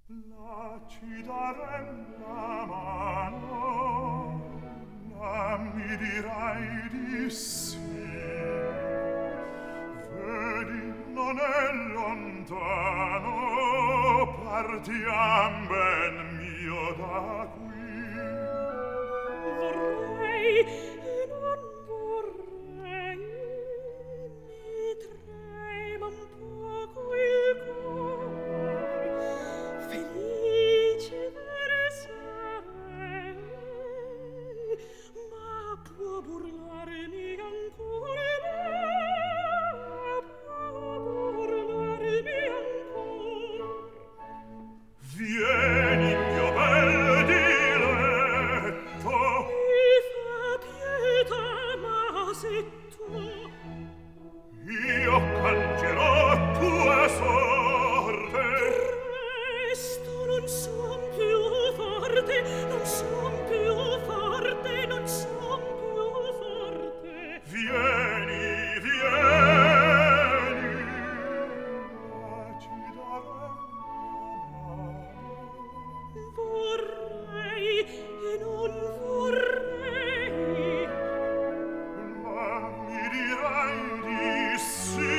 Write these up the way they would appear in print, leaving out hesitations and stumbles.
La ci darem la mano, ma mi dirai di sì. Vedi, non è lontano, partiam ben mio da qui. Vorrei e non vorrei, mi trema un poco il cuore, felice sarei, ma può burlarmi ancora, può burlarmi ancora. Vieni, mio bel diletto. Mi fa pietà, ma se tu Io cangerò tua sorte. presto non son più forte, non son più forte, non son più forte. Vieni, vieni. Ma ci darem la mano. Vorrei e non vorrei, Ma mi dirai di sì.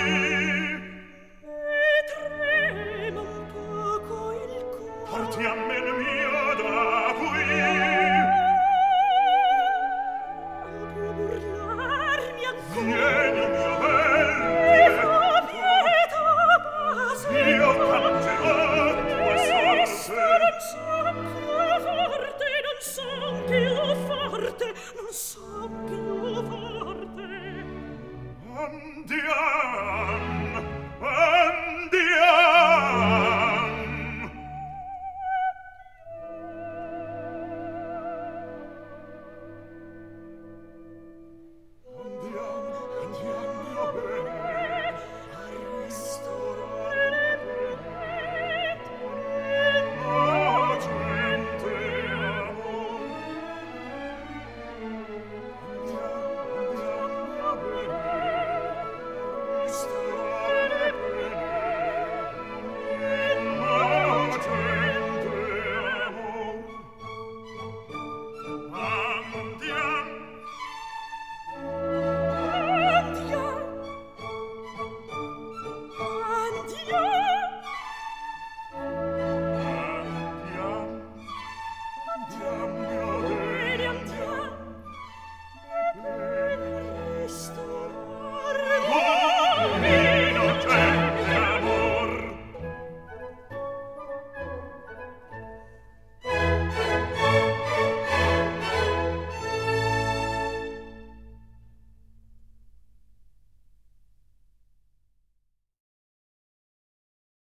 mi trema un poco il cuore. Partiam ben mio da qui. Può burlarmi ancora. Vieni, mio bel Mi fa diletto. pietà, ma se Io tu cangerò tua presto sorte. non son più forte, non son più forte, non son più forte. Andiamo.